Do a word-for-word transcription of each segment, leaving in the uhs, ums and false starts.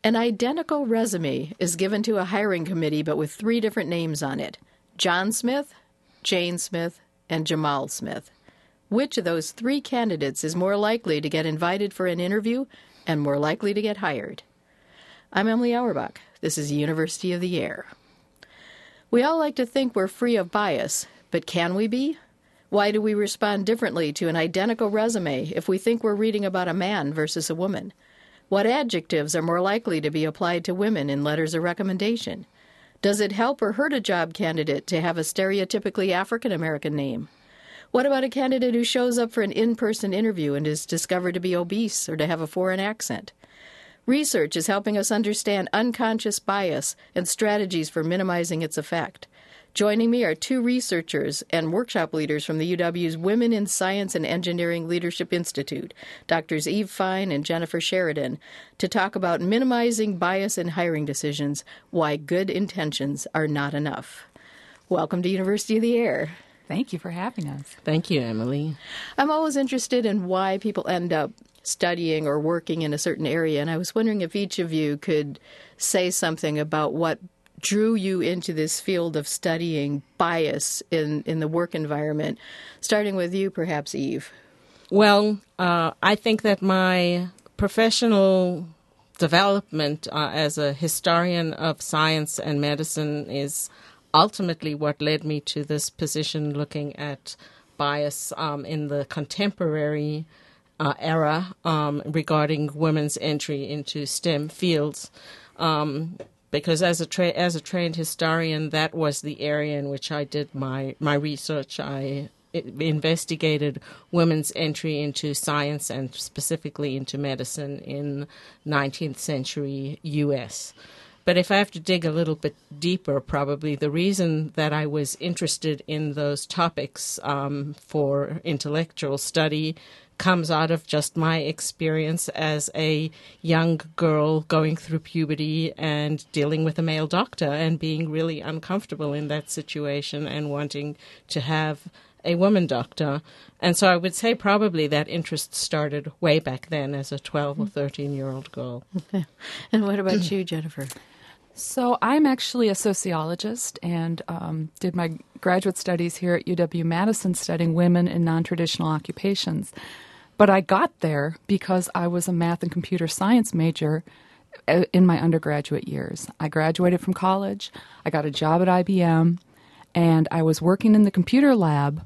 An identical resume is given to a hiring committee, but with three different names on it: John Smith, Jane Smith, and Jamal Smith. Which of those three candidates is more likely to get invited for an interview and more likely to get hired? I'm Emily Auerbach. This is University of the Air. We all like to think we're free of bias, but can we be? Why do we respond differently to an identical resume if we think we're reading about a man versus a woman? What adjectives are more likely to be applied to women in letters of recommendation? Does it help or hurt a job candidate to have a stereotypically African-American name? What about a candidate who shows up for an in-person interview and is discovered to be obese or to have a foreign accent? Research is helping us understand unconscious bias and strategies for minimizing its effect. Joining me are two researchers and workshop leaders from the U W's Women in Science and Engineering Leadership Institute, Doctors Eve Fine and Jennifer Sheridan, to talk about minimizing bias in hiring decisions, why good intentions are not enough. Welcome to University of the Air. Thank you for having us. Thank you, Emily. I'm always interested in why people end up studying or working in a certain area, and I was wondering if each of you could say something about what drew you into this field of studying bias in, in the work environment, starting with you, perhaps, Eve. Well, uh, I think that my professional development uh, as a historian of science and medicine is ultimately what led me to this position, looking at bias um, in the contemporary uh, era um, regarding women's entry into STEM fields. Um, because as a tra- as a trained historian, that was the area in which I did my, my research. I investigated women's entry into science and specifically into medicine in nineteenth century U S But if I have to dig a little bit deeper, probably the reason that I was interested in those topics um, for intellectual study comes out of just my experience as a young girl going through puberty and dealing with a male doctor and being really uncomfortable in that situation and wanting to have a woman doctor. And so I would say probably that interest started way back then as a twelve or thirteen-year-old girl. Okay. And what about you, Jennifer? So I'm actually a sociologist and um, did my graduate studies here at U W-Madison studying women in non-traditional occupations. But I got there because I was a math and computer science major in my undergraduate years. I graduated from college, I got a job at I B M, and I was working in the computer lab,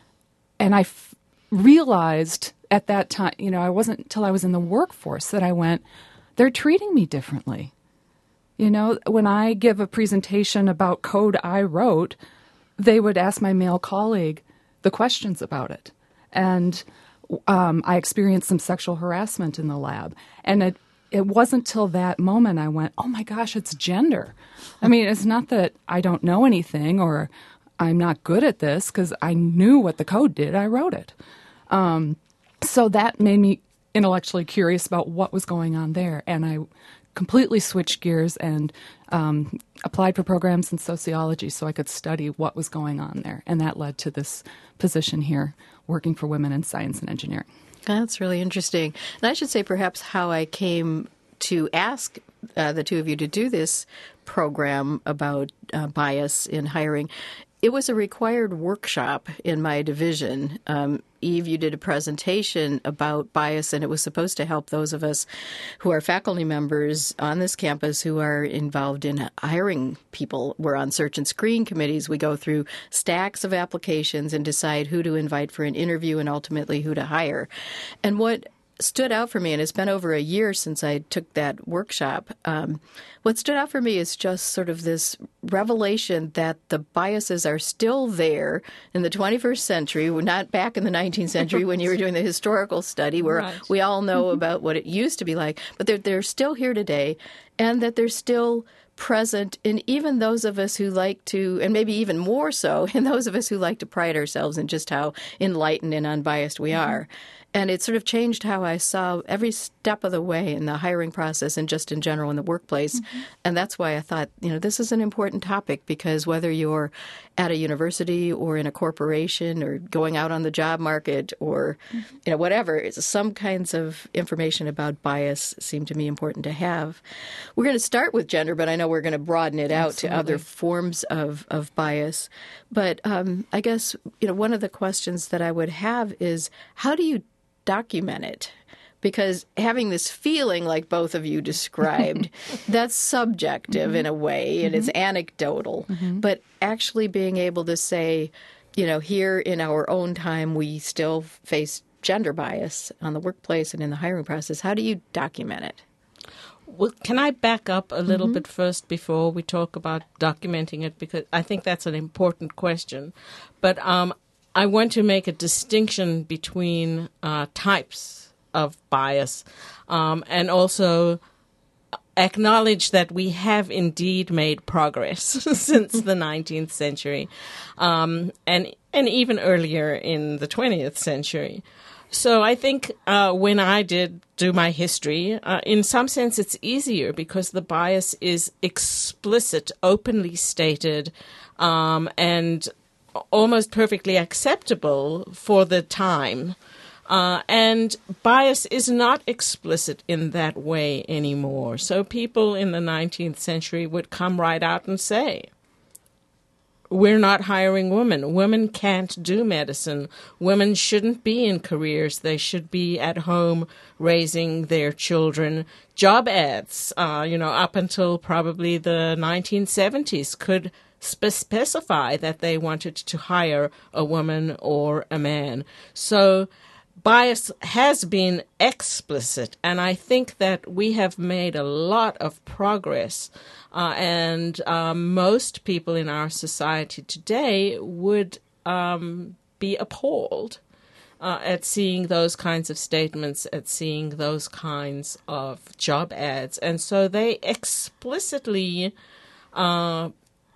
and I f- realized at that time, you know, I wasn't until I was in the workforce that I went, they're treating me differently. You know, when I give a presentation about code I wrote, they would ask my male colleague the questions about it. And um, I experienced some sexual harassment in the lab. And it, it wasn't till that moment I went, oh my gosh, it's gender. I mean, it's not that I don't know anything or I'm not good at this, because I knew what the code did. I wrote it. Um, so that made me intellectually curious about what was going on there. And I completely switched gears and um, applied for programs in sociology so I could study what was going on there. And that led to this position here, working for women in science and engineering. That's really interesting. And I should say perhaps how I came to ask uh, the two of you to do this program about uh, bias in hiring. It was a required workshop in my division. Um, Eve, you did a presentation about bias, and it was supposed to help those of us who are faculty members on this campus who are involved in hiring people. We're on search and screen committees. We go through stacks of applications and decide who to invite for an interview and ultimately who to hire. And what stood out for me, and it's been over a year since I took that workshop, um, what stood out for me is just sort of this revelation that the biases are still there in the twenty-first century. We're not back in the nineteenth century when you were doing the historical study where right. we all know about what it used to be like, but they're, they're still here today, and that they're still present in even those of us who like to, and maybe even more so, in those of us who like to pride ourselves in just how enlightened and unbiased we are. And it sort of changed how I saw every step of the way in the hiring process and just in general in the workplace. Mm-hmm. And that's why I thought, you know, this is an important topic, because whether you're at a university or in a corporation or going out on the job market or, mm-hmm. you know, whatever, some kinds of information about bias seem to me important to have. We're going to start with gender, but I know we're going to broaden it out Absolutely. to other forms of, of bias. But um, I guess, you know, one of the questions that I would have is, how do you document it? Because having this feeling like both of you described, that's subjective mm-hmm. in a way, and mm-hmm. it's anecdotal. Mm-hmm. But actually being able to say, you know, here in our own time, we still face gender bias on the workplace and in the hiring process. How do you document it? Well, can I back up a little mm-hmm. bit first before we talk about documenting it? Because I think that's an important question. But um, I want to make a distinction between uh, types of bias um, and also acknowledge that we have indeed made progress since the nineteenth century um, and, and even earlier in the twentieth century. So I think uh, when I did do my history, uh, in some sense it's easier because the bias is explicit, openly stated, um, and almost perfectly acceptable for the time. Uh, and bias is not explicit in that way anymore. So people in the nineteenth century would come right out and say, we're not hiring women. Women can't do medicine. Women shouldn't be in careers. They should be at home raising their children. Job ads, uh, you know, up until probably the nineteen seventies could spe- specify that they wanted to hire a woman or a man. So bias has been explicit, and I think that we have made a lot of progress. Uh, and um, most people in our society today would um, be appalled uh, at seeing those kinds of statements, at seeing those kinds of job ads. And so they explicitly uh,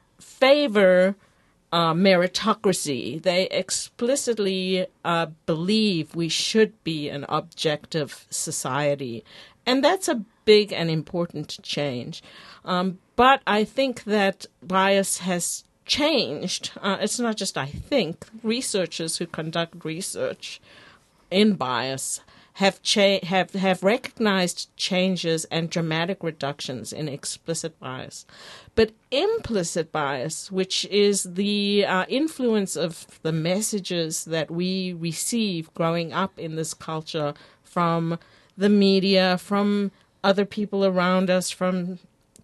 favor uh, meritocracy. They explicitly uh, believe we should be an objective society. And that's a big and important change. Um, but I think that bias has changed. Uh, it's not just I think. Researchers who conduct research in bias have cha- have have recognized changes and dramatic reductions in explicit bias. But implicit bias, which is the uh, influence of the messages that we receive growing up in this culture from the media, from other people around us, from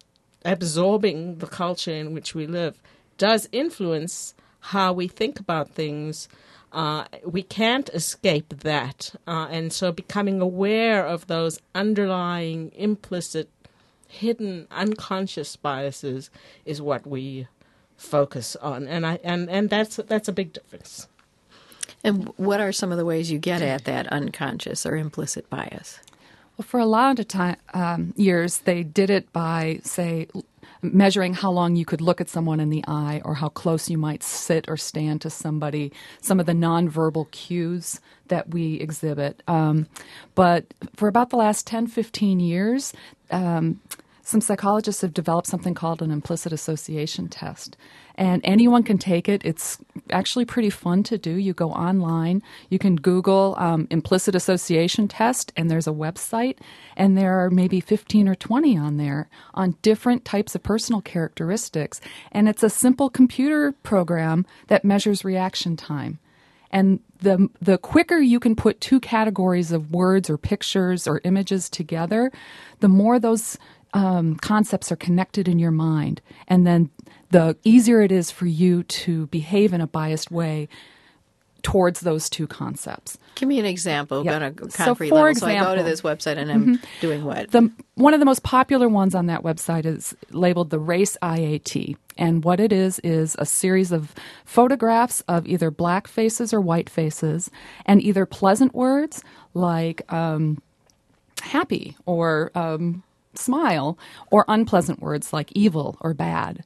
absorbing the culture in which we live, does influence how we think about things. Uh, we can't escape that. Uh, and so becoming aware of those underlying, implicit, hidden, unconscious biases is what we focus on. And I and, and that's that's a big difference. And what are some of the ways you get at that unconscious or implicit bias? Well, for a lot of time, um, years, they did it by, say, measuring how long you could look at someone in the eye or how close you might sit or stand to somebody, some of the nonverbal cues that we exhibit. Um, but for about the last ten, fifteen years, um, some psychologists have developed something called an implicit association test. And anyone can take it. It's actually pretty fun to do. You go online, you can Google um, implicit association test, and there's a website, and there are maybe fifteen or twenty on there on different types of personal characteristics. And it's a simple computer program that measures reaction time. And the the quicker you can put two categories of words or pictures or images together, the more those um, concepts are connected in your mind. And then the easier it is for you to behave in a biased way towards those two concepts. Give me an example Yep. on a concrete so for level. Example, so I go to this website and I'm mm-hmm. doing what? The, one of the most popular ones on that website is labeled the Race I A T. And what it is is a series of photographs of either black faces or white faces, and either pleasant words like um, happy or um, smile, or unpleasant words like evil or bad.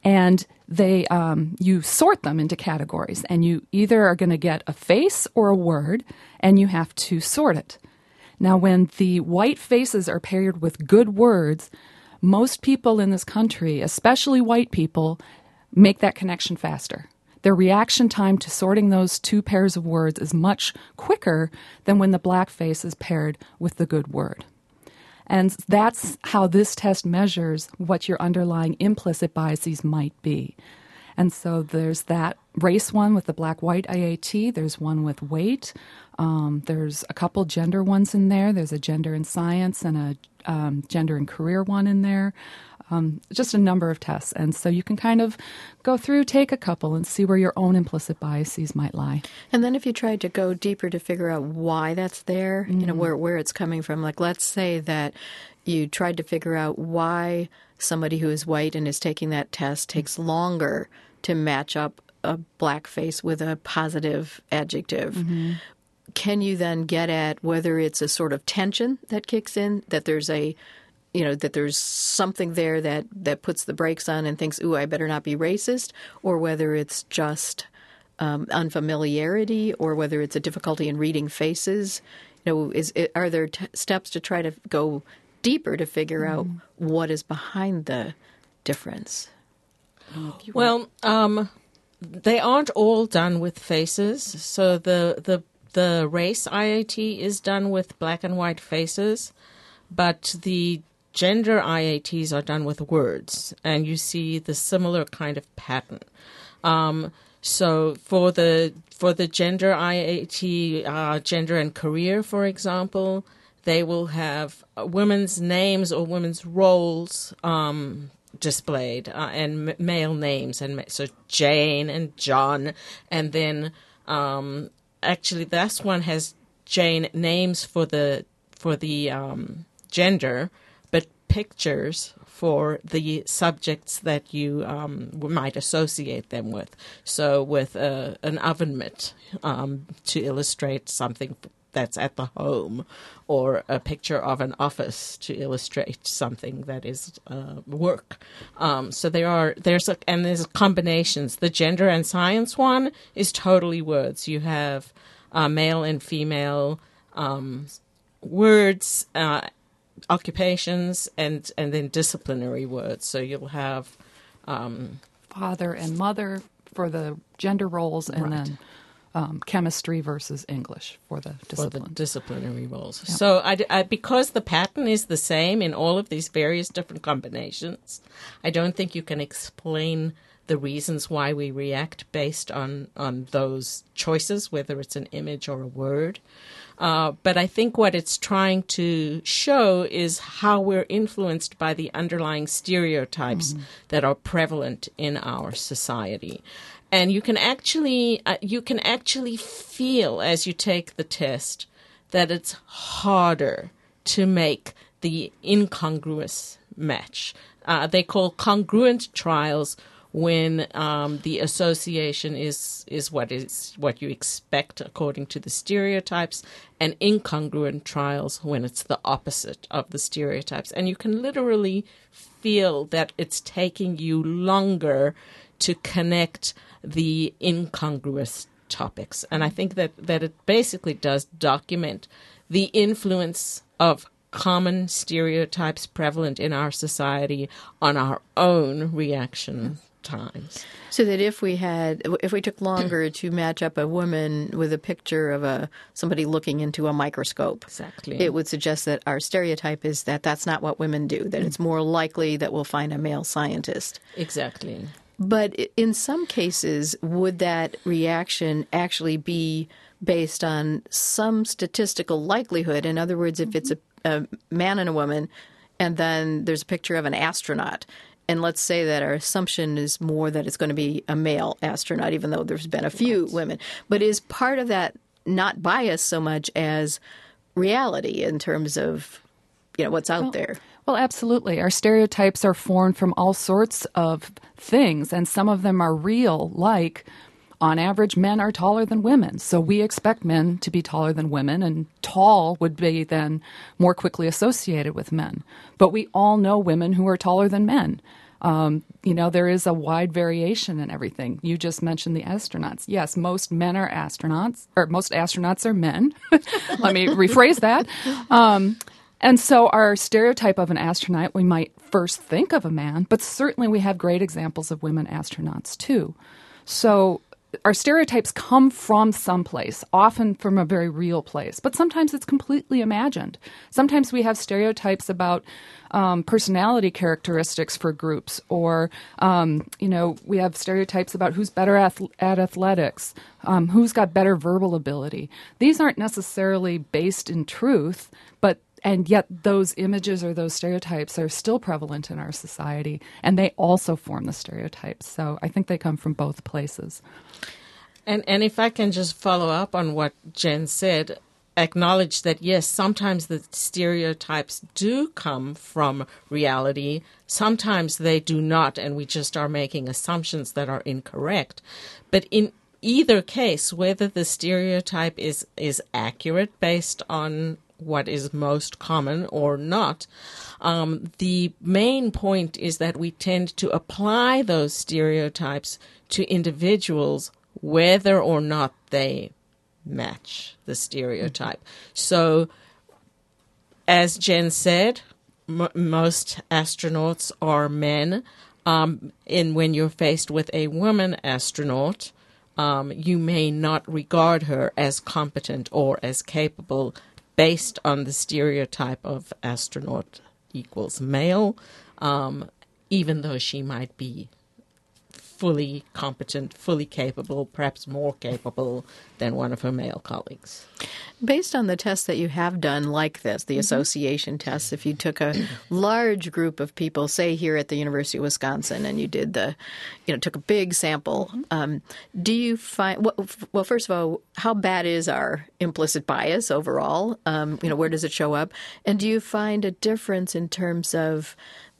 And they, um, you sort them into categories, and you either are going to get a face or a word, and you have to sort it. Now, when the white faces are paired with good words, most people in this country, especially white people, make that connection faster. Their reaction time to sorting those two pairs of words is much quicker than when the black face is paired with the good word. And that's how this test measures what your underlying implicit biases might be. And so there's that race one with the black-white I A T. There's one with weight. Um, there's a couple gender ones in there. There's a gender in science and a um, gender and career one in there. Um, just a number of tests. And so you can kind of go through, take a couple, and see where your own implicit biases might lie. And then if you tried to go deeper to figure out why that's there, mm-hmm. you know, where, where it's coming from, like let's say that you tried to figure out why somebody who is white and is taking that test takes longer to match up a black face with a positive adjective. Mm-hmm. Can you then get at whether it's a sort of tension that kicks in, that there's a you know, that there's something there that, that puts the brakes on and thinks, ooh, I better not be racist, or whether it's just um, unfamiliarity, or whether it's a difficulty in reading faces? You know, is it, are there t- steps to try to go deeper to figure mm. out what is behind the difference? Well, um, they aren't all done with faces. So the, the, the race I A T is done with black and white faces, but the gender I A Ts are done with words, and you see the similar kind of pattern. Um, so for the for the gender I A T, uh, gender and career, for example, they will have women's names or women's roles um, displayed, uh, and m- male names, and ma- so Jane and John, and then um, actually this one has Jane names for the for the um, gender, but pictures for the subjects that you um, might associate them with. So with uh, an oven mitt um, to illustrate something that's at the home, or a picture of an office to illustrate something that is uh, work. Um, so there are there's a, and there's combinations. The gender and science one is totally words. You have uh, male and female um, words. Uh, occupations and and then disciplinary words. So you'll have um, father and mother for the gender roles, and right. then um, chemistry versus English for the discipline. For the disciplinary roles. Yep. So I, I, because the pattern is the same in all of these various different combinations, I don't think you can explain the reasons why we react based on, on those choices, whether it's an image or a word. Uh, but I think what it's trying to show is how we're influenced by the underlying stereotypes mm-hmm. that are prevalent in our society. And you can actually uh, you can actually feel as you take the test that it's harder to make the incongruous match. Uh, they call congruent trials when um, the association is is what is what you expect according to the stereotypes, and incongruent trials when it's the opposite of the stereotypes. And you can literally feel that it's taking you longer to connect the incongruous topics. And I think that, that it basically does document the influence of common stereotypes prevalent in our society on our own reaction times. So that if we had, if we took longer to match up a woman with a picture of a somebody looking into a microscope, exactly, it would suggest that our stereotype is that that's not what women do, that it's more likely that we'll find a male scientist. Exactly. But in some cases, would that reaction actually be based on some statistical likelihood? In other words, if it's a, a man and a woman, and then there's a picture of an astronaut, and let's say that our assumption is more that it's going to be a male astronaut, even though there's been a few right. women. But is part of that not bias so much as reality in terms of, you know, what's out well, there? Well, absolutely. Our stereotypes are formed from all sorts of things, and some of them are real, like on average, men are taller than women. So we expect men to be taller than women, and tall would be then more quickly associated with men. But we all know women who are taller than men. Um, you know, there is a wide variation in everything. You just mentioned the astronauts. Yes, most men are astronauts, or most astronauts are men. Let me rephrase that. Um, and so our stereotype of an astronaut, we might first think of a man, but certainly we have great examples of women astronauts too. So our stereotypes come from someplace, often from a very real place, but sometimes it's completely imagined. Sometimes we have stereotypes about um, personality characteristics for groups, or, um, you know, we have stereotypes about who's better at, at athletics, um, who's got better verbal ability. These aren't necessarily based in truth, but and yet those images or those stereotypes are still prevalent in our society, and they also form the stereotypes. So I think they come from both places. And and if I can just follow up on what Jen said, acknowledge that, yes, sometimes the stereotypes do come from reality. Sometimes they do not, and we just are making assumptions that are incorrect. But in either case, whether the stereotype is, is accurate based on what is most common or not, um, the main point is that we tend to apply those stereotypes to individuals whether or not they match the stereotype. Mm-hmm. So, as Jen said, m- most astronauts are men. Um, and when you're faced with a woman astronaut, um, you may not regard her as competent or as capable based on the stereotype of astronaut equals male, um, even though she might be fully competent, fully capable, perhaps more capable than one of her male colleagues. Based on the tests that you have done like this, the mm-hmm. association tests, if you took a large group of people, say here at the University of Wisconsin, and you did the, you know, took a big sample, um, do you find, well, first of all, how bad is our implicit bias overall? Um, you know, where does it show up? And do you find a difference in terms of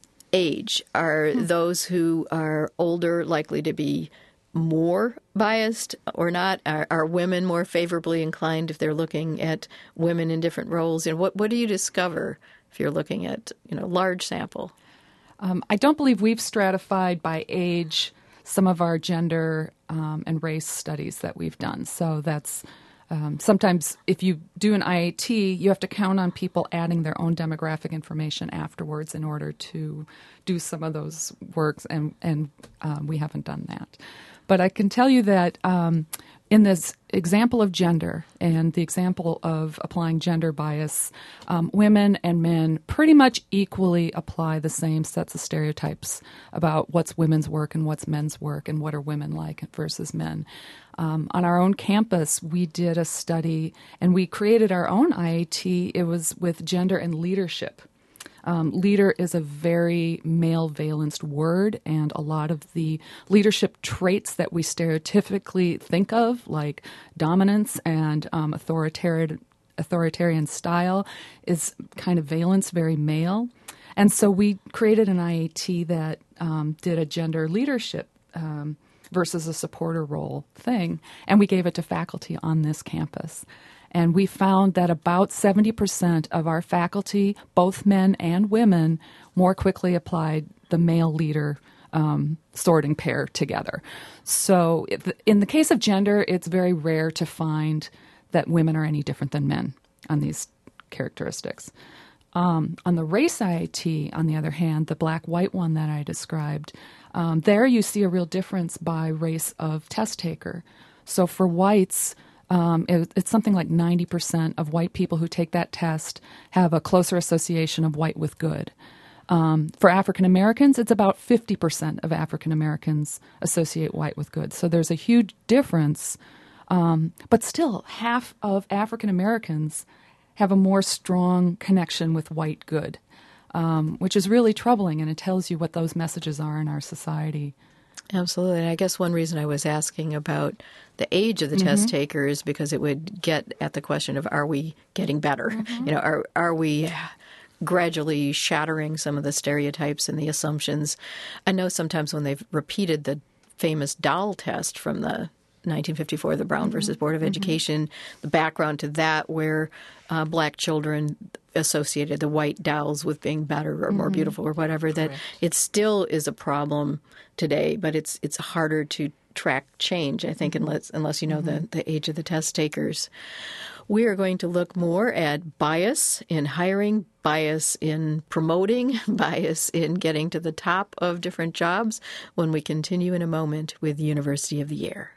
age? Are those who are older likely to be more biased or not? Are, are women more favorably inclined if they're looking at women in different roles? And what, what do you discover if you're looking at, you know, large sample? Um, I don't believe we've stratified by age some of our gender um, and race studies that we've done. So that's Um, sometimes if you do an I A T, you have to count on people adding their own demographic information afterwards in order to do some of those works, and, and um, we haven't done that. But I can tell you that um, in this example of gender and the example of applying gender bias, um, women and men pretty much equally apply the same sets of stereotypes about what's women's work and what's men's work and what are women like versus men. Um, on our own campus, we did a study and we created our own I A T. It was with gender and leadership. Um, leader is a very male-valenced word, and a lot of the leadership traits that we stereotypically think of, like dominance and um, authoritarian, authoritarian style, is kind of valence, very male. And so we created an I A T that um, did a gender leadership um, versus a supporter role thing, and we gave it to faculty on this campus. And we found that about seventy percent of our faculty, both men and women, more quickly applied the male leader um, sorting pair together. So if, in the case of gender, it's very rare to find that women are any different than men on these characteristics. Um, on the race I A T, on the other hand, the black-white one that I described, um, there you see a real difference by race of test taker. So for whites, Um, it, it's something like ninety percent of white people who take that test have a closer association of white with good. Um, for African Americans, it's about fifty percent of African Americans associate white with good. So there's a huge difference. Um, but still, half of African Americans have a more strong connection with white good, um, which is really troubling, and it tells you what those messages are in our society. Absolutely. And I guess one reason I was asking about the age of the mm-hmm. test taker is because it would get at the question of, are we getting better? Mm-hmm. You know, are are we gradually shattering some of the stereotypes and the assumptions? I know sometimes when they've repeated the famous doll test from the nineteen fifty-four, the Brown mm-hmm. versus Board of mm-hmm. Education, the background to that where uh, black children associated the white dolls with being better or more Mm-hmm. beautiful or whatever, that Correct. it still is a problem today, but it's it's harder to track change, I think, unless unless you know the, the age of the test takers. We are going to look more at bias in hiring, bias in promoting, bias in getting to the top of different jobs when we continue in a moment with University of the Year.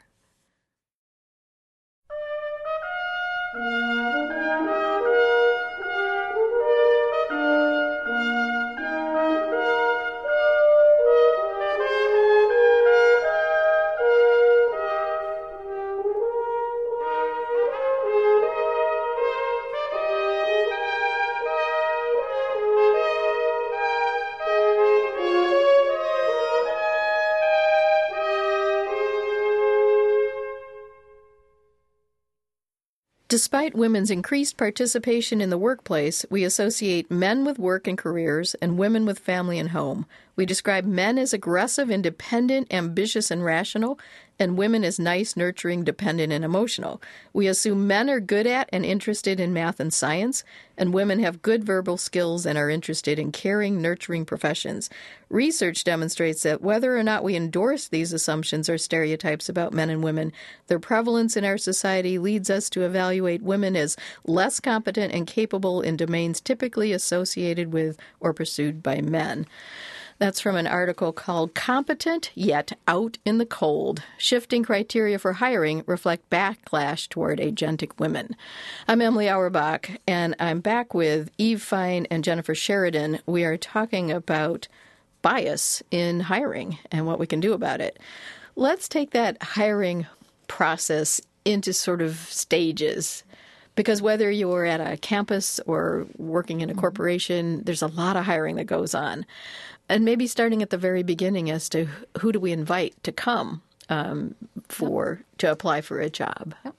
Despite women's increased participation in the workplace, we associate men with work and careers and women with family and home. We describe men as aggressive, independent, ambitious, and rational, and women as nice, nurturing, dependent, and emotional. We assume men are good at and interested in math and science, and women have good verbal skills and are interested in caring, nurturing professions. Research demonstrates that whether or not we endorse these assumptions or stereotypes about men and women, their prevalence in our society leads us to evaluate women as less competent and capable in domains typically associated with or pursued by men. That's from an article called Competent Yet Out in the Cold. Shifting criteria for hiring reflect backlash toward agentic women. I'm Emily Auerbach, and I'm back with Eve Fine and Jennifer Sheridan. We are talking about bias in hiring and what we can do about it. Let's take that hiring process into sort of stages. Because whether you're at a campus or working in a corporation, there's a lot of hiring that goes on. And maybe starting at the very beginning as to who do we invite to come um, for yep. to apply for a job. Yep.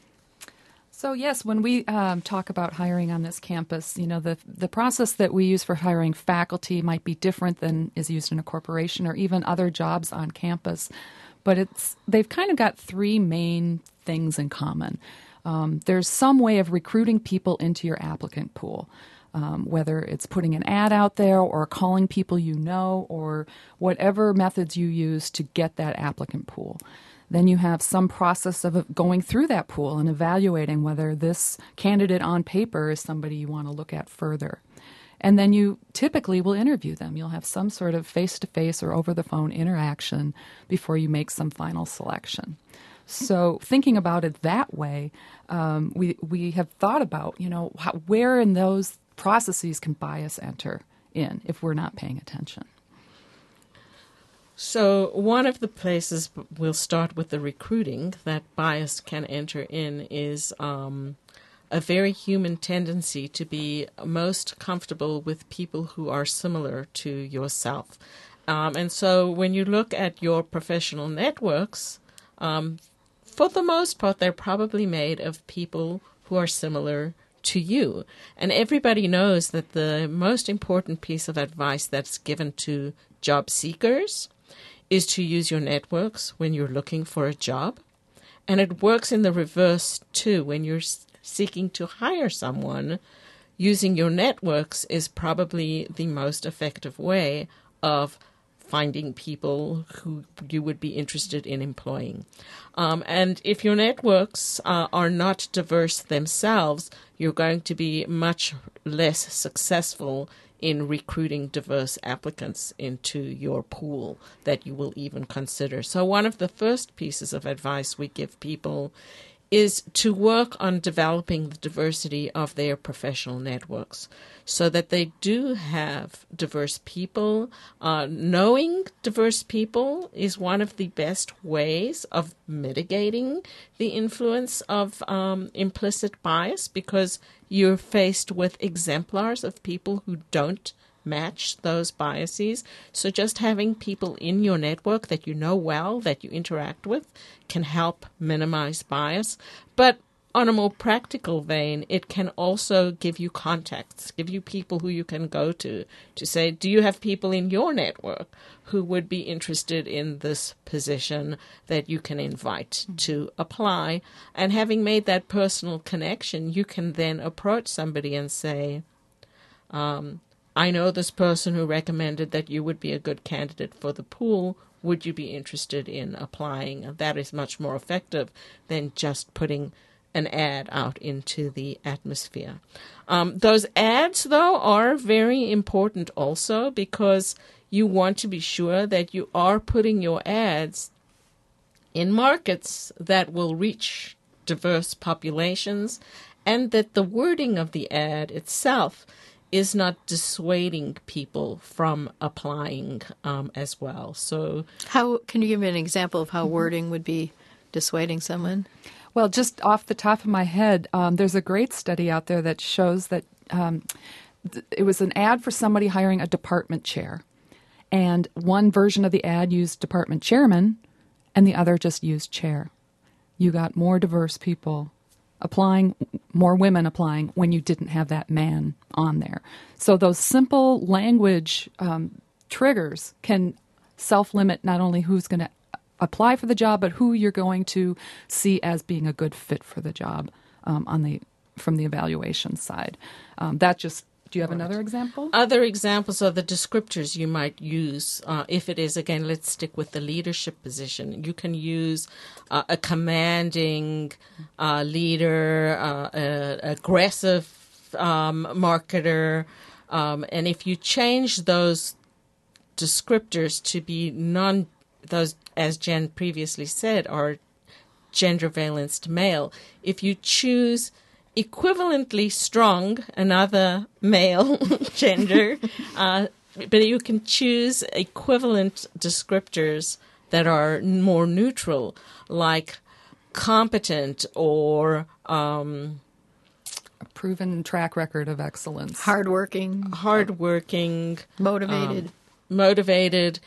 So yes, when we um, talk about hiring on this campus, you know, the the process that we use for hiring faculty might be different than is used in a corporation or even other jobs on campus. But it's they've kind of got three main things in common. Um, there's some way of recruiting people into your applicant pool. Um, whether it's putting an ad out there or calling people you know or whatever methods you use to get that applicant pool. Then you have some process of going through that pool and evaluating whether this candidate on paper is somebody you want to look at further. And then you typically will interview them. You'll have some sort of face-to-face or over-the-phone interaction before you make some final selection. So thinking about it that way, um, we we have thought about, you know, how, where in those processes can bias enter in if we're not paying attention. So one of the places, we'll start with the recruiting, that bias can enter in is um, a very human tendency to be most comfortable with people who are similar to yourself. Um, and so when you look at your professional networks, um, for the most part, they're probably made of people who are similar to you. And everybody knows that the most important piece of advice that's given to job seekers is to use your networks when you're looking for a job. And it works in the reverse, too. When you're seeking to hire someone, using your networks is probably the most effective way of finding people who you would be interested in employing. Um, and if your networks uh, are not diverse themselves, you're going to be much less successful in recruiting diverse applicants into your pool that you will even consider. So one of the first pieces of advice we give people is to work on developing the diversity of their professional networks so that they do have diverse people. Uh, knowing diverse people is one of the best ways of mitigating the influence of um, implicit bias, because you're faced with exemplars of people who don't match those biases. So just having people in your network that you know well, that you interact with, can help minimize bias. But on a more practical vein, it can also give you contacts, give you people who you can go to, to say, do you have people in your network who would be interested in this position that you can invite mm-hmm. to apply? And having made that personal connection, you can then approach somebody and say, Um, I know this person who recommended that you would be a good candidate for the pool. Would you be interested in applying? That is much more effective than just putting an ad out into the atmosphere. Um, those ads, though, are very important also because you want to be sure that you are putting your ads in markets that will reach diverse populations and that the wording of the ad itself is not dissuading people from applying um, as well. So, how can you give me an example of how wording would be dissuading someone? Well, just off the top of my head, um, there's a great study out there that shows that um, th- it was an ad for somebody hiring a department chair. And one version of the ad used department chairman, and the other just used chair. You got more diverse people applying, more women applying when you didn't have that man on there. So those simple language um, triggers can self-limit not only who's going to apply for the job, but who you're going to see as being a good fit for the job um, on the from the evaluation side. Um, that just, do you have another example? Other examples are the descriptors you might use. Uh, if it is, again, let's stick with the leadership position. You can use uh, a commanding uh, leader, uh, a aggressive um, marketer, um, and if you change those descriptors to be non those, as Jen previously said, are gender-valenced male. If you choose equivalently strong, another male gender, uh, but you can choose equivalent descriptors that are more neutral, like competent or um, a proven track record of excellence. Hardworking. Hardworking. Motivated. Um, motivated.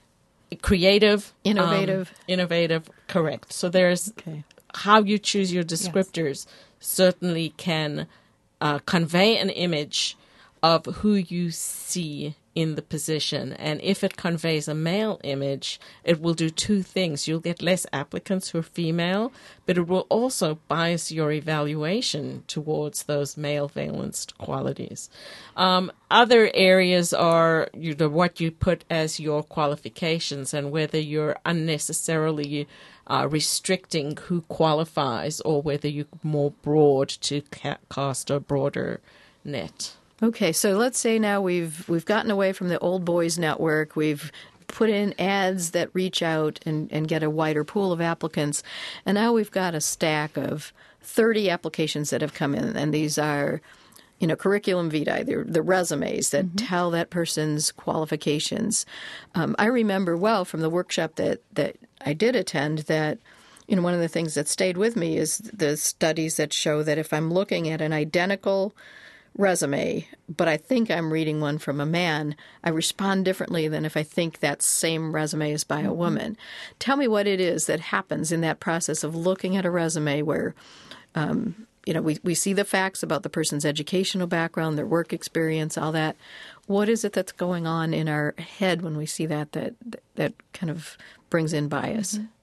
Creative, innovative, um, innovative, correct. So there's okay. how you choose your descriptors yes. certainly can uh, convey an image of who you see in the position. And if it conveys a male image, it will do two things. You'll get less applicants who are female, but it will also bias your evaluation towards those male-valenced qualities. Um, other areas are you know, what you put as your qualifications and whether you're unnecessarily uh, restricting who qualifies or whether you're more broad to ca- cast a broader net. Okay, so let's say now we've we've gotten away from the old boys network. We've put in ads that reach out and, and get a wider pool of applicants. And now we've got a stack of thirty applications that have come in. And these are, you know, curriculum vitae, they're the resumes that mm-hmm. tell that person's qualifications. Um, I remember well from the workshop that, that I did attend that, you know, one of the things that stayed with me is the studies that show that if I'm looking at an identical resume, but I think I'm reading one from a man, I respond differently than if I think that same resume is by a woman. Tell me what it is that happens in that process of looking at a resume where, um, you know, we, we see the facts about the person's educational background, their work experience, all that. What is it that's going on in our head when we see that that, that kind of brings in bias? Mm-hmm.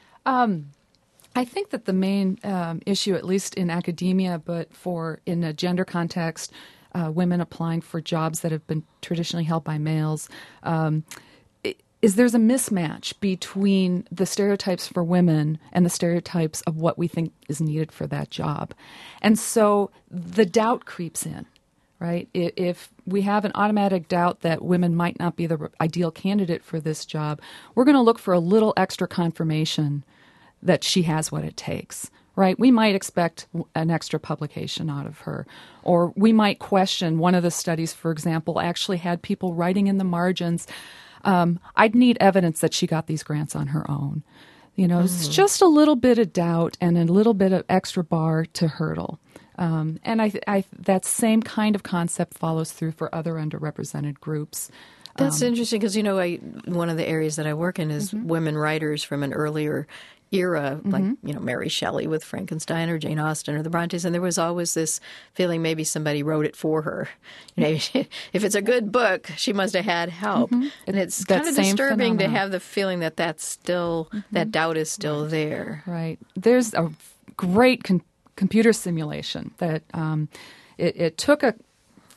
Um I think that the main um, issue, at least in academia, but for in a gender context, uh, women applying for jobs that have been traditionally held by males, um, is there's a mismatch between the stereotypes for women and the stereotypes of what we think is needed for that job. And so the doubt creeps in, right? If we have an automatic doubt that women might not be the ideal candidate for this job, we're going to look for a little extra confirmation that she has what it takes, right? We might expect an extra publication out of her. Or we might question, one of the studies, for example, actually had people writing in the margins, um, I'd need evidence that she got these grants on her own. You know, mm-hmm. It's just a little bit of doubt and a little bit of extra bar to hurdle. Um, and I, I, that same kind of concept follows through for other underrepresented groups. That's um, interesting because, you know, I, one of the areas that I work in is mm-hmm. women writers from an earlier era, mm-hmm. like, you know, Mary Shelley with Frankenstein or Jane Austen or the Brontes, and there was always this feeling maybe somebody wrote it for her. You know, if it's a good book, she must have had help. Mm-hmm. And it's that kind of disturbing phenomenon. to have the feeling that that's still, mm-hmm. that doubt is still right. there. Right. There's a great con- computer simulation that um, it, it took a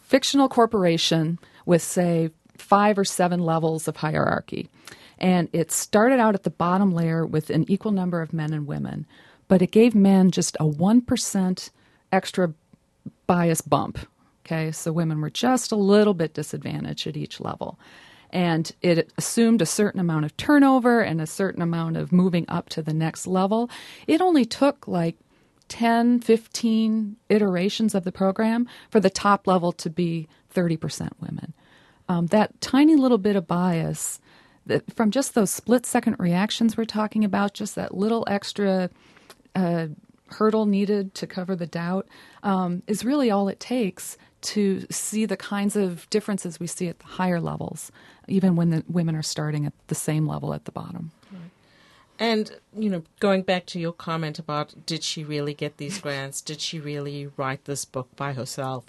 fictional corporation with, say, five or seven levels of hierarchy. And it started out at the bottom layer with an equal number of men and women, but it gave men just a one percent extra bias bump. Okay, so women were just a little bit disadvantaged at each level. And it assumed a certain amount of turnover and a certain amount of moving up to the next level. It only took like ten, fifteen iterations of the program for the top level to be thirty percent women. Um, that tiny little bit of bias, that from just those split-second reactions we're talking about, just that little extra uh, hurdle needed to cover the doubt, um, is really all it takes to see the kinds of differences we see at the higher levels, even when the women are starting at the same level at the bottom. Right. And, you know, going back to your comment about did she really get these grants? Did she really write this book by herself?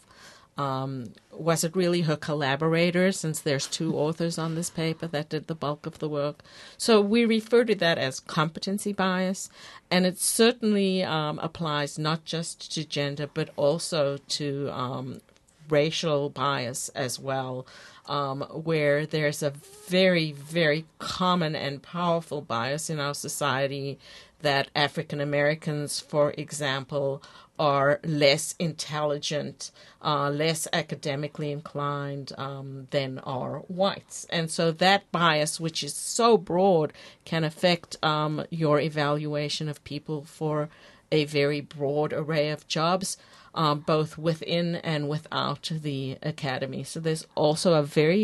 Um, was it really her collaborators, since there's two authors on this paper that did the bulk of the work? So we refer to that as competency bias, and it certainly um, applies not just to gender, but also to um, racial bias as well, um, where there's a very, very common and powerful bias in our society that African Americans, for example, are less intelligent, uh, less academically inclined um, than are whites. And so that bias, which is so broad, can affect um, your evaluation of people for a very broad array of jobs, um, both within and without the academy. So there's also a very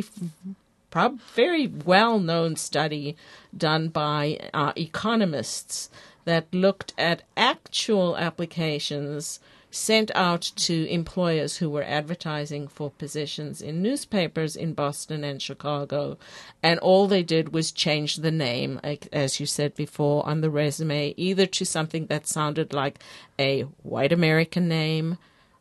prob- very well-known study done by uh, economists that looked at actual applications sent out to employers who were advertising for positions in newspapers in Boston and Chicago. And all they did was change the name, as you said before, on the resume, either to something that sounded like a white American name,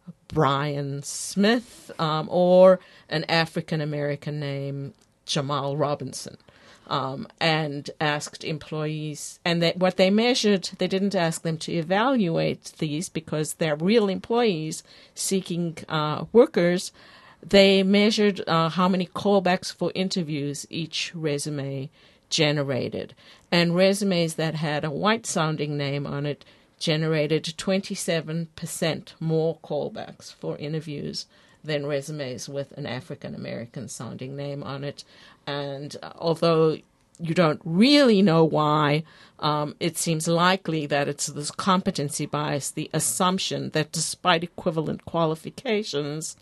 Brian Smith, um, or an African American name, Jamal Robinson. Um, and asked employees, and that what they measured, they didn't ask them to evaluate these because they're real employees seeking uh, workers. They measured uh, how many callbacks for interviews each resume generated. And resumes that had a white-sounding name on it generated twenty-seven percent more callbacks for interviews than resumes with an African-American sounding name on it. And uh, although you don't really know why, um, it seems likely that it's this competency bias, the assumption that despite equivalent qualifications,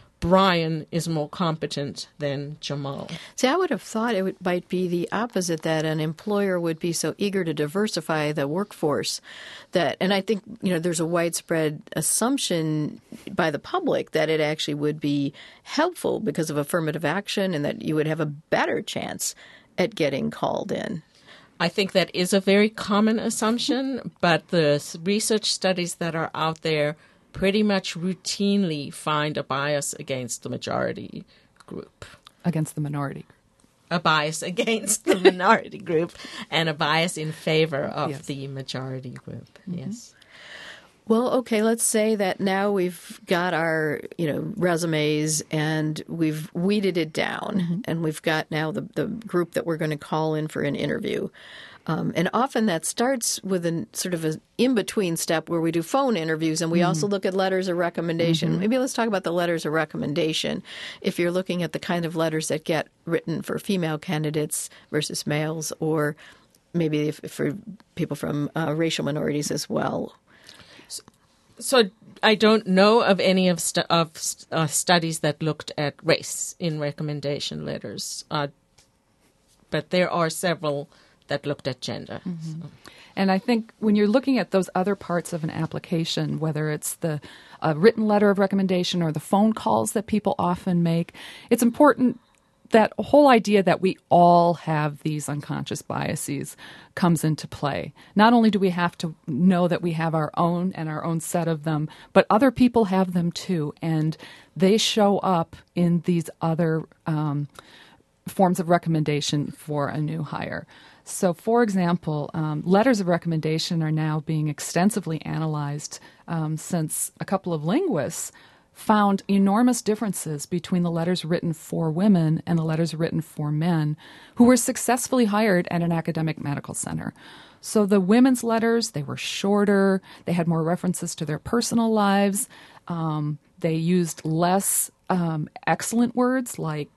Brian is more competent than Jamal. See, I would have thought it would, might be the opposite, that an employer would be so eager to diversify the workforce that, and I think, you know, there's a widespread assumption by the public that it actually would be helpful because of affirmative action and that you would have a better chance at getting called in. I think that is a very common assumption, but the research studies that are out there pretty much routinely find a bias against the majority group. Against the minority group. A bias against the minority group and a bias in favor of yes. the majority group. Mm-hmm. Yes. Well, okay, let's say that now we've got our, you know, resumes and we've weeded it down, mm-hmm. and we've got now the, the group that we're going to call in for an interview. Um, and often that starts with a sort of an in-between step where we do phone interviews, and we mm-hmm. also look at letters of recommendation. Mm-hmm. Maybe let's talk about the letters of recommendation. If you're looking at the kind of letters that get written for female candidates versus males, or maybe if, for people from uh, racial minorities as well. So, so I don't know of any of, stu- of uh, studies that looked at race in recommendation letters, uh, but there are several that looked at gender. Mm-hmm. So. And I think when you're looking at those other parts of an application, whether it's the uh, written letter of recommendation or the phone calls that people often make, it's important that whole idea that we all have these unconscious biases comes into play. Not only do we have to know that we have our own and our own set of them, but other people have them too, and they show up in these other um, forms of recommendation for a new hire. So, for example, um, letters of recommendation are now being extensively analyzed um, since a couple of linguists found enormous differences between the letters written for women and the letters written for men who were successfully hired at an academic medical center. So the women's letters, they were shorter, they had more references to their personal lives, um, they used less um, excellent words like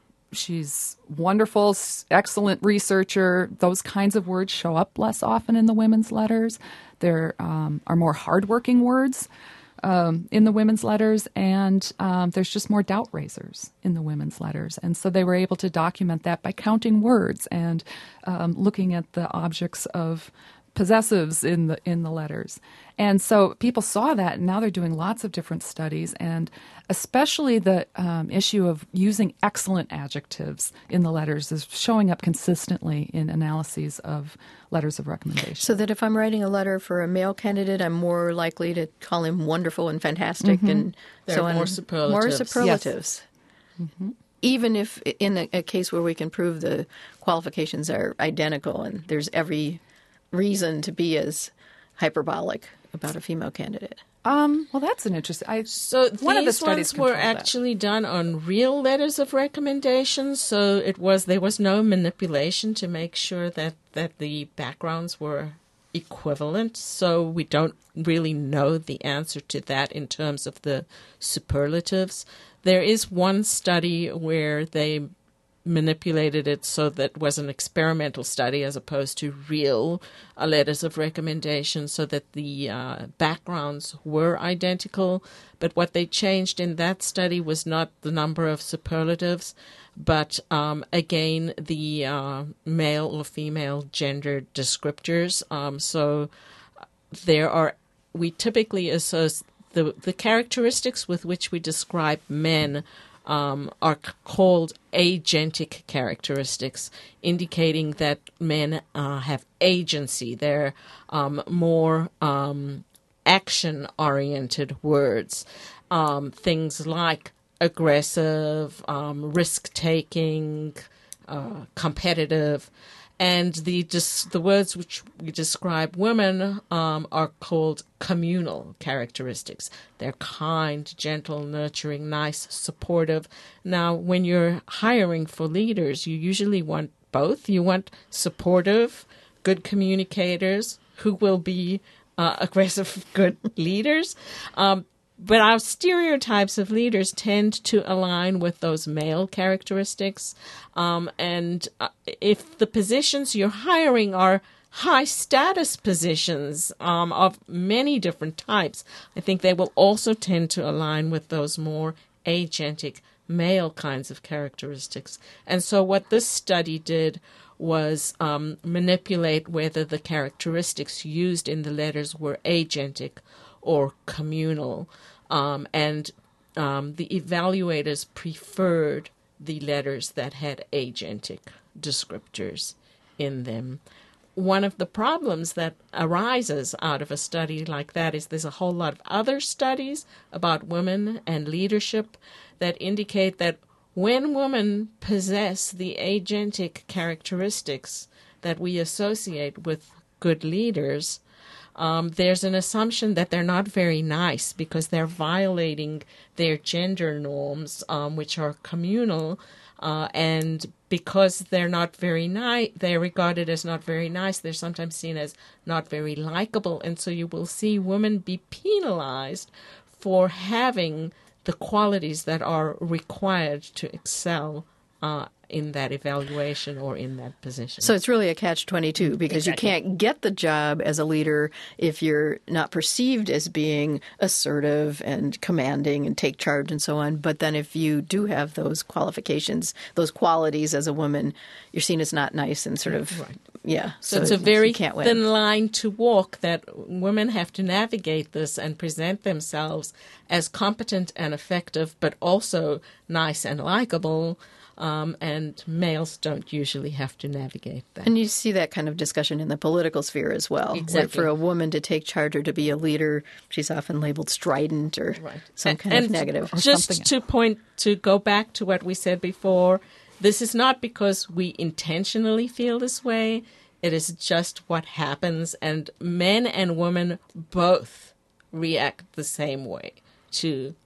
she's wonderful, excellent researcher. Those kinds of words show up less often in the women's letters. There um, are more hardworking words um, in the women's letters, and um, there's just more doubt raisers in the women's letters. And so they were able to document that by counting words and um, looking at the objects of possessives in the in the letters. And so people saw that, and now they're doing lots of different studies, and especially the um, issue of using excellent adjectives in the letters is showing up consistently in analyses of letters of recommendation. So that if I'm writing a letter for a male candidate, I'm more likely to call him wonderful and fantastic, Mm-hmm. and There so are on. more superlatives. More Yes. superlatives. Mm-hmm. Even if in a, a case where we can prove the qualifications are identical and there's every reason to be as hyperbolic about a female candidate. Um, well, that's an interesting. I, So one of the these studies ones were controlled that. actually done on real letters of recommendation. So it was there was no manipulation to make sure that, that the backgrounds were equivalent. So we don't really know the answer to that in terms of the superlatives. There is one study where they manipulated it so that it was an experimental study as opposed to real uh, letters of recommendation, so that the uh, backgrounds were identical. But what they changed in that study was not the number of superlatives, but um, again, the uh, male or female gender descriptors. Um, so there are, we typically associate the, the characteristics with which we describe men Um, are c- called agentic characteristics, indicating that men uh, have agency. They're um, more um, action-oriented words. Um, things like aggressive, um, risk-taking, uh, competitive. And the dis- the words which we describe women um, are called communal characteristics. They're kind, gentle, nurturing, nice, supportive. Now, when you're hiring for leaders, you usually want both. You want supportive, good communicators who will be uh, aggressive, good leaders. Um, But our stereotypes of leaders tend to align with those male characteristics. Um, and uh, if the positions you're hiring are high status positions um, of many different types, I think they will also tend to align with those more agentic male kinds of characteristics. And so what this study did was um, manipulate whether the characteristics used in the letters were agentic or communal. Um, and um, the evaluators preferred the letters that had agentic descriptors in them. One of the problems that arises out of a study like that is there's a whole lot of other studies about women and leadership that indicate that when women possess the agentic characteristics that we associate with good leaders, Um, there's an assumption that they're not very nice because they're violating their gender norms, um, which are communal, uh, and because they're not very nice, they're regarded as not very nice. They're sometimes seen as not very likable, and so you will see women be penalized for having the qualities that are required to excel uh, in that evaluation or in that position. So it's really a catch twenty-two because Exactly. you can't get the job as a leader if you're not perceived as being assertive and commanding and take charge and so on. But then if you do have those qualifications, those qualities as a woman, you're seen as not nice and sort of, Right. yeah. So, it's a very you can't win. thin line to walk that women have to navigate this and present themselves as competent and effective, but also nice and likable. Um, and males don't usually have to navigate that. And you see that kind of discussion in the political sphere as well. Exactly. Where for a woman to take charge or to be a leader, she's often labeled strident or Right. some kind and of negative. Just something. to point to go back to what we said before, this is not because we intentionally feel this way. It is just what happens, and men and women both react the same way to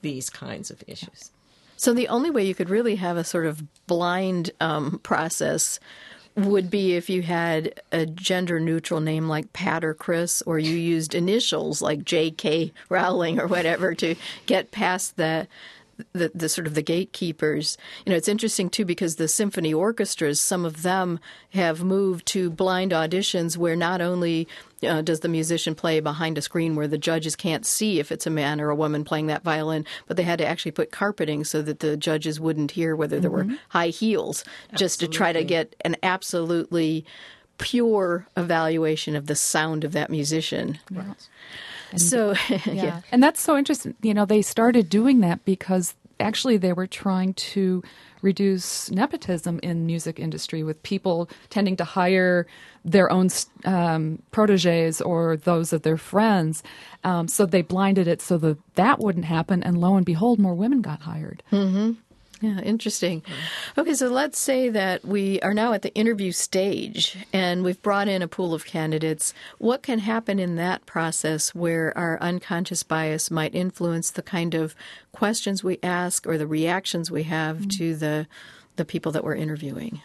these kinds of issues. So the only way you could really have a sort of blind um, process would be if you had a gender-neutral name like Pat or Chris, or you used initials like J K Rowling or whatever to get past the The, the sort of the gatekeepers. You know, it's interesting, too, because the symphony orchestras, some of them have moved to blind auditions where not only uh, does the musician play behind a screen where the judges can't see if it's a man or a woman playing that violin, but they had to actually put carpeting so that the judges wouldn't hear whether there mm-hmm. were high heels, absolutely. Just to try to get an absolutely pure evaluation of the sound of that musician. Right. And, so, yeah. yeah. And that's so interesting. You know, they started doing that because actually they were trying to reduce nepotism in music industry, with people tending to hire their own um, proteges or those of their friends. Um, so they blinded it so that that wouldn't happen. And lo and behold, more women got hired. Mm-hmm. Yeah, interesting. Okay, so let's say that we are now at the interview stage and we've brought in a pool of candidates. What can happen in that process where our unconscious bias might influence the kind of questions we ask or the reactions we have mm-hmm. to the the people that we're interviewing?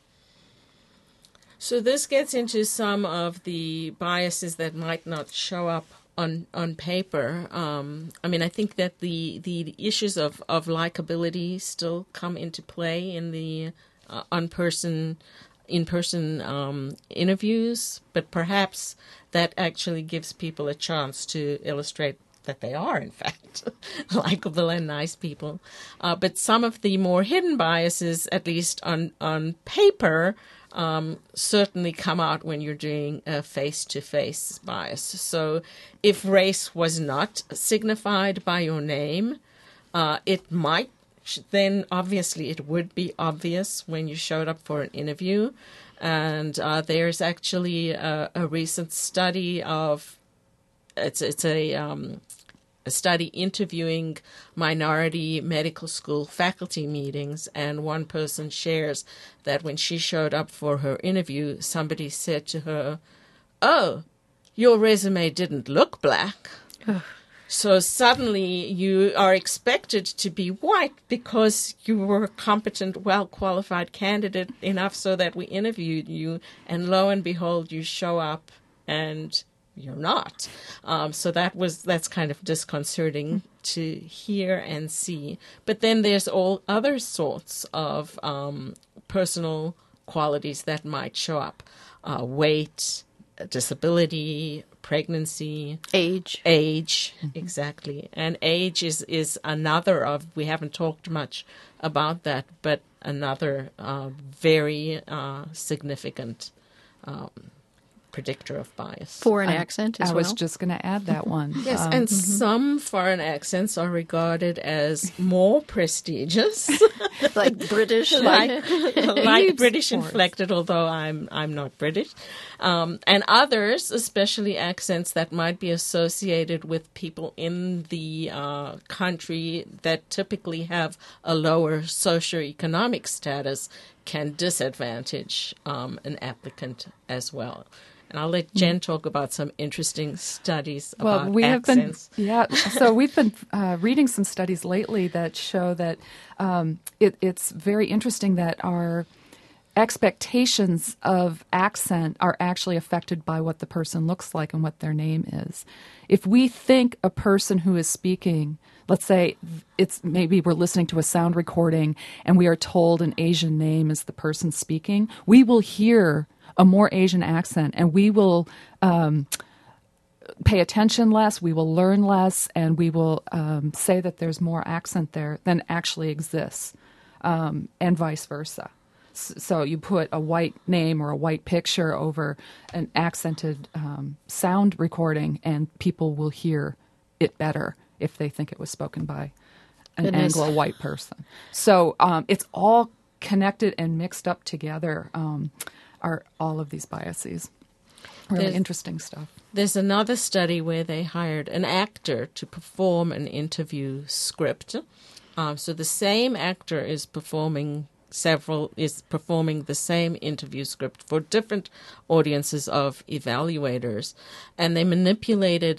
So this gets into some of the biases that might not show up on on paper. Um, I mean, I think that the, the issues of, of likability still come into play in the uh, on-person, in-person um, interviews, but perhaps that actually gives people a chance to illustrate that they are, in fact, likable and nice people. Uh, but some of the more hidden biases, at least on, on paper, Um, certainly come out when you're doing a face-to-face bias. So if race was not signified by your name, uh, it might, then obviously it would be obvious when you showed up for an interview. And uh, there's actually a, a recent study of, it's, it's a... Um, a study interviewing minority medical school faculty meetings, and one person shares that when she showed up for her interview, somebody said to her, "Oh, your resume didn't look black." So suddenly you are expected to be white because you were a competent, well-qualified candidate enough so that we interviewed you, and lo and behold, you show up and you're not. Um, so that was that's kind of disconcerting to hear and see. But then there's all other sorts of um, personal qualities that might show up. Uh, weight, disability, pregnancy. Age. Age, mm-hmm. exactly. And age is, is another of, we haven't talked much about that, but another uh, very uh, significant um predictor of bias. Foreign I, accent as I well? was just going to add that one. Yes, um, and mm-hmm. some foreign accents are regarded as more prestigious. Like British? like like British course. inflected, although I'm I'm not British. Um, and others, especially accents that might be associated with people in the uh, country that typically have a lower socioeconomic status, can disadvantage um, an applicant as well. And I'll let Jen talk about some interesting studies well, about we accents. Have been, yeah, so we've been uh, reading some studies lately that show that um, it, it's very interesting that our expectations of accent are actually affected by what the person looks like and what their name is. If we think a person who is speaking, let's say it's maybe we're listening to a sound recording and we are told an Asian name is the person speaking, we will hear a more Asian accent, and we will um, pay attention less, we will learn less, and we will um, say that there's more accent there than actually exists, um, and vice versa. So you put a white name or a white picture over an accented um, sound recording, and people will hear it better if they think it was spoken by an Goodness. Anglo-white person. So um, it's all connected and mixed up together. Um, are all of these biases. Really there's, interesting stuff. There's another study where they hired an actor to perform an interview script. Um, so the same actor is performing several is performing the same interview script for different audiences of evaluators, and they manipulated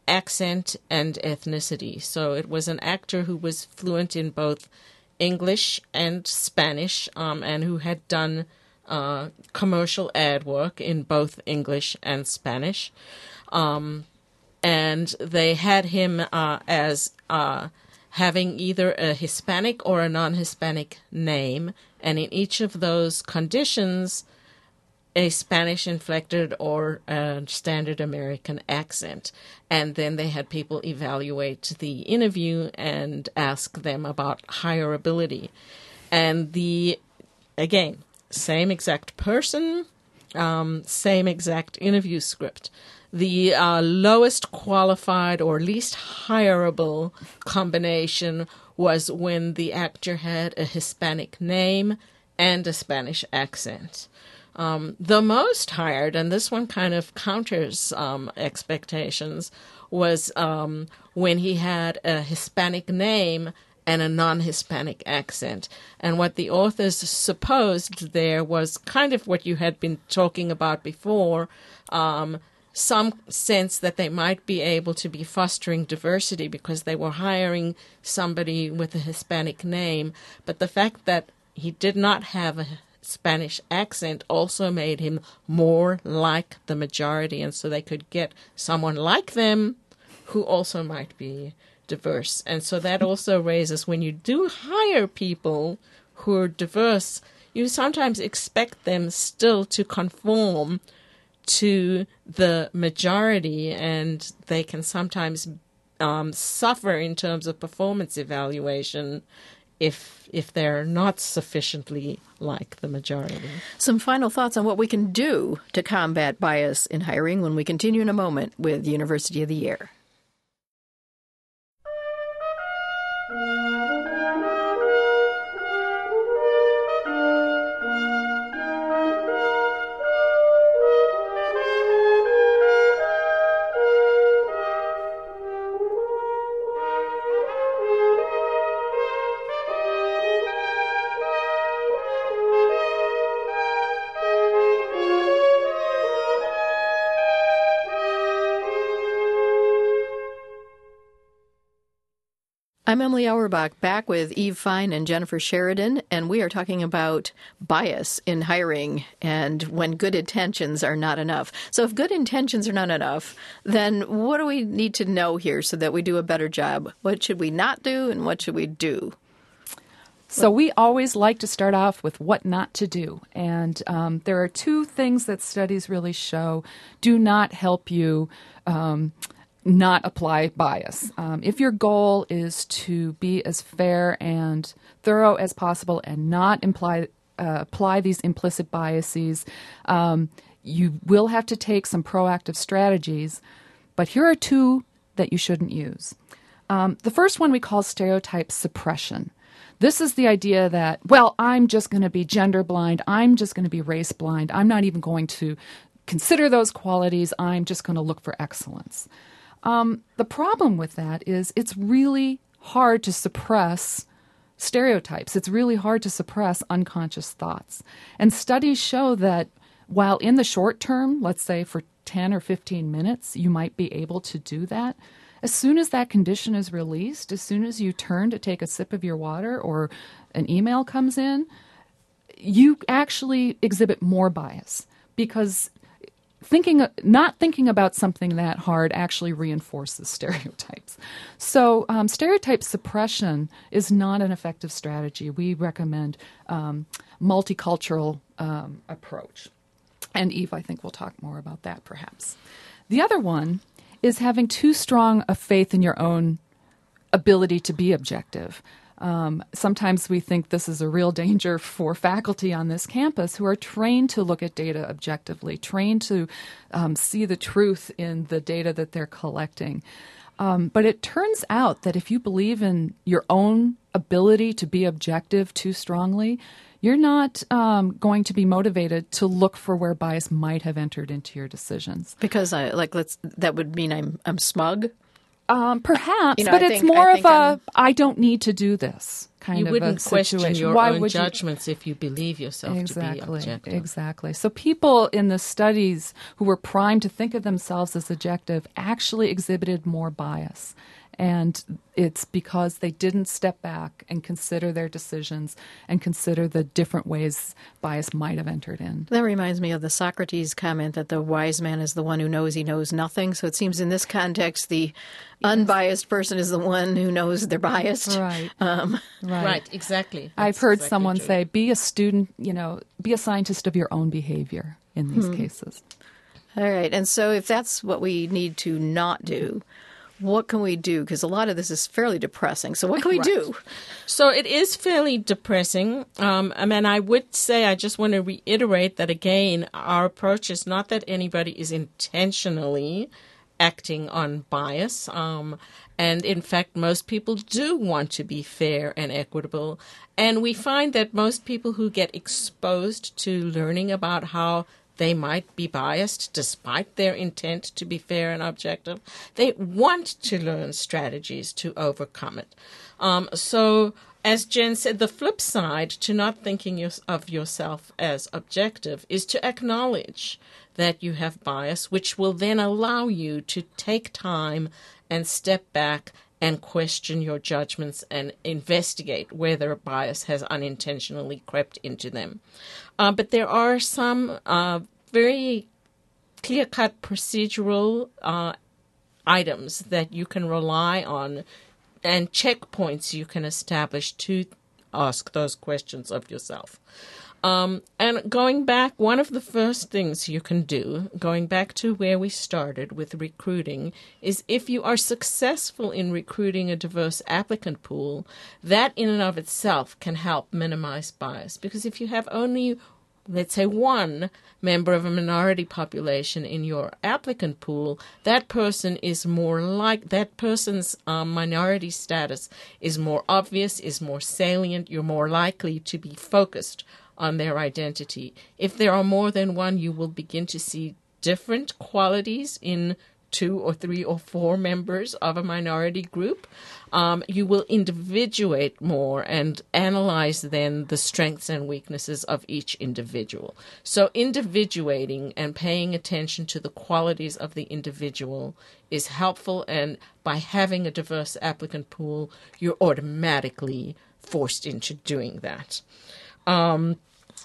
accent and ethnicity. So it was an actor who was fluent in both English and Spanish, um, and who had done uh, commercial ad work in both English and Spanish. Um, and they had him uh, as uh, having either a Hispanic or a non-Hispanic name, and in each of those conditions, a Spanish-inflected or a standard American accent. And then they had people evaluate the interview and ask them about hireability. And the, again, same exact person, um, same exact interview script. The uh, lowest qualified or least hireable combination was when the actor had a Hispanic name and a Spanish accent. Um, the most hired, and this one kind of counters um, expectations, was um, when he had a Hispanic name and a non-Hispanic accent. And what the authors supposed there was kind of what you had been talking about before, um, some sense that they might be able to be fostering diversity because they were hiring somebody with a Hispanic name. But the fact that he did not have a Spanish accent also made him more like the majority, and so they could get someone like them who also might be diverse. And so that also raises, when you do hire people who are diverse, you sometimes expect them still to conform to the majority, and they can sometimes um, suffer in terms of performance evaluation if if they're not sufficiently like the majority. Some final thoughts on what we can do to combat bias in hiring when we continue in a moment with University of the Year. I'm Emily Auerbach, back with Eve Fine and Jennifer Sheridan, and we are talking about bias in hiring and when good intentions are not enough. So if good intentions are not enough, then what do we need to know here so that we do a better job? What should we not do and what should we do? So we always like to start off with what not to do. And um, there are two things that studies really show do not help you um not apply bias. Um, if your goal is to be as fair and thorough as possible and not imply, uh, apply these implicit biases, um, you will have to take some proactive strategies. But here are two that you shouldn't use. Um, the first one we call stereotype suppression. This is the idea that, well, I'm just going to be gender blind. I'm just going to be race blind. I'm not even going to consider those qualities. I'm just going to look for excellence. Um, the problem with that is it's really hard to suppress stereotypes. It's really hard to suppress unconscious thoughts. And studies show that while in the short term, let's say for ten or fifteen minutes, you might be able to do that, as soon as that condition is released, as soon as you turn to take a sip of your water or an email comes in, you actually exhibit more bias because Thinking, not thinking about something that hard actually reinforces stereotypes. So um, stereotype suppression is not an effective strategy. We recommend um, multicultural um, approach. And Eve, I think we'll talk more about that perhaps. The other one is having too strong a faith in your own ability to be objective. Um, sometimes we think this is a real danger for faculty on this campus who are trained to look at data objectively, trained to um, see the truth in the data that they're collecting. Um, but it turns out that if you believe in your own ability to be objective too strongly, you're not um, going to be motivated to look for where bias might have entered into your decisions. Because I like let's that would mean I'm I'm smug. Um, perhaps, You know, but I it's think- more I of think a I'm- I don't need to do this kind You of wouldn't a question situation. your Why own would you? judgments if you believe yourself to be Exactly, objective. exactly. So people in the studies who were primed to think of themselves as objective actually exhibited more bias. And it's because they didn't step back and consider their decisions and consider the different ways bias might have entered in. That reminds me of the Socrates comment that the wise man is the one who knows he knows nothing. So it seems in this context, the unbiased person is the one who knows they're biased. Right. Um, Right. Right, exactly. I've That's heard exactly someone true. say, be a student, you know, be a scientist of your own behavior in these cases. all right. And so if that's what we need to not do, what can we do? Because a lot of this is fairly depressing. So what can we Right. do? So it is fairly depressing. Um, I mean, I would say, I just want to reiterate that again, our approach is not that anybody is intentionally acting on bias. Um, and in fact, most people do want to be fair and equitable. And we find that most people who get exposed to learning about how they might be biased despite their intent to be fair and objective, they want to learn strategies to overcome it. Um, so, as Jen said, the flip side to not thinking your, of yourself as objective is to acknowledge that you have bias, which will then allow you to take time and step back and question your judgments and investigate whether bias has unintentionally crept into them. Uh, but there are some uh, very clear-cut procedural uh, items that you can rely on and checkpoints you can establish to ask those questions of yourself. Um, and going back, one of the first things you can do, going back to where we started with recruiting, is if you are successful in recruiting a diverse applicant pool, that in and of itself can help minimize bias. Because if you have only, let's say, one member of a minority population in your applicant pool, that person is more like, that person's um, minority status is more obvious, is more salient, you're more likely to be focused on their identity. If there are more than one, you will begin to see different qualities in two or three or four members of a minority group. Um, you will individuate more and analyze then the strengths and weaknesses of each individual. So individuating and paying attention to the qualities of the individual is helpful, and by having a diverse applicant pool, you're automatically forced into doing that. Um,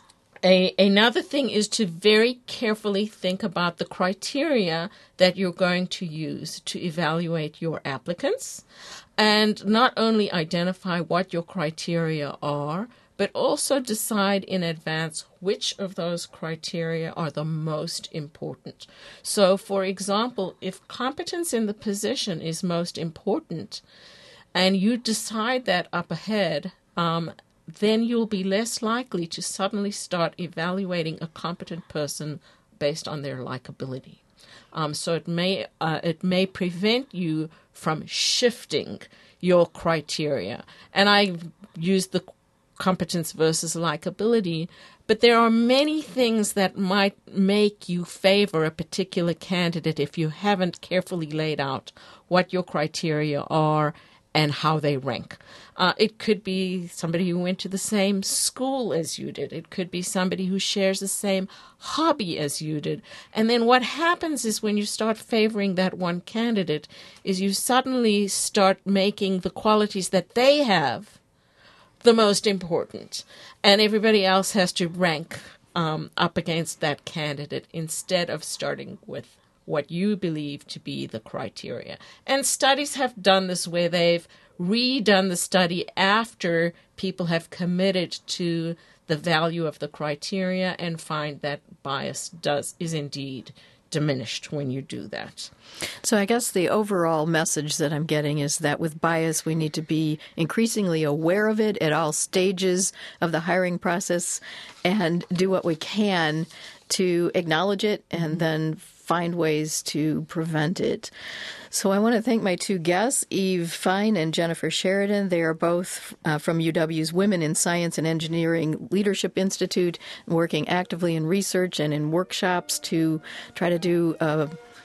a, another thing is to very carefully think about the criteria that you're going to use to evaluate your applicants, and not only identify what your criteria are, but also decide in advance which of those criteria are the most important. So, for example, if competence in the position is most important, and you decide that up ahead, um, then you'll be less likely to suddenly start evaluating a competent person based on their likability. Um, so it may uh, it may prevent you from shifting your criteria. And I use the competence versus likability, but there are many things that might make you favor a particular candidate if you haven't carefully laid out what your criteria are and how they rank. Uh, it could be somebody who went to the same school as you did. It could be somebody who shares the same hobby as you did. And then what happens is when you start favoring that one candidate is you suddenly start making the qualities that they have the most important. And everybody else has to rank um, up against that candidate instead of starting with what you believe to be the criteria. And studies have done this where they've redone the study after people have committed to the value of the criteria and find that bias does is indeed diminished when you do that. So I guess the overall message that I'm getting is that with bias, we need to be increasingly aware of it at all stages of the hiring process and do what we can to acknowledge it and then find ways to prevent it. So I want to thank my two guests, Eve Fine and Jennifer Sheridan. They are both uh, from U W's Women in Science and Engineering Leadership Institute, working actively in research and in workshops to try to do uh,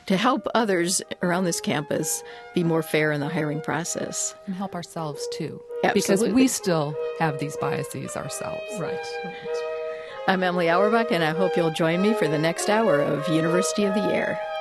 to help others around this campus be more fair in the hiring process. And help ourselves, too. Absolutely. Because we still have these biases ourselves. Right. I'm Emily Auerbach, and I hope you'll join me for the next hour of University of the Air.